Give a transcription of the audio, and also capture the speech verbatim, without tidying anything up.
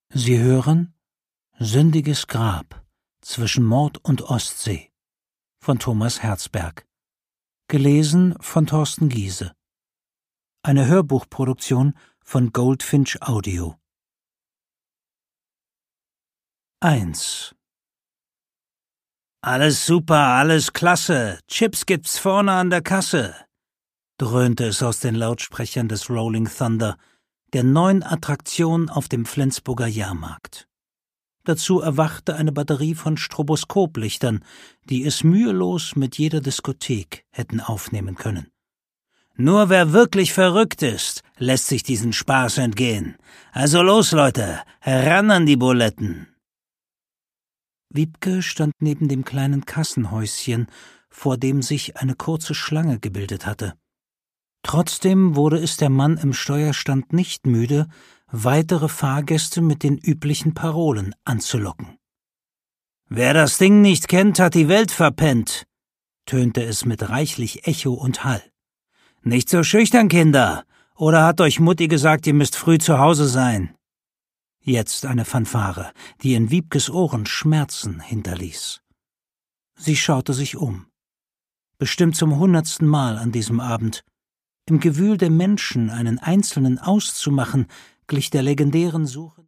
Sie hören Sündiges Grab zwischen Mord und Ostsee von Thomas Herzberg. Gelesen von Thorsten Giese. Eine Hörbuchproduktion von Goldfinch Audio. eins »Alles super, alles klasse, Chips gibt's vorne an der Kasse«, dröhnte es aus den Lautsprechern des Rolling Thunder, der neuen Attraktion auf dem Flensburger Jahrmarkt. Dazu erwachte eine Batterie von Stroboskoplichtern, die es mühelos mit jeder Diskothek hätten aufnehmen können. »Nur wer wirklich verrückt ist, lässt sich diesen Spaß entgehen. Also los, Leute, heran an die Buletten!« Wiebke stand neben dem kleinen Kassenhäuschen, vor dem sich eine kurze Schlange gebildet hatte. Trotzdem wurde es der Mann im Steuerstand nicht müde, weitere Fahrgäste mit den üblichen Parolen anzulocken. »Wer das Ding nicht kennt, hat die Welt verpennt«, tönte es mit reichlich Echo und Hall. »Nicht so schüchtern, Kinder, oder hat euch Mutti gesagt, ihr müsst früh zu Hause sein?« Jetzt eine Fanfare, die in Wiebkes Ohren Schmerzen hinterließ. Sie schaute sich um. Bestimmt zum hundertsten Mal an diesem Abend. Im Gewühl der Menschen einen Einzelnen auszumachen, glich der legendären Suche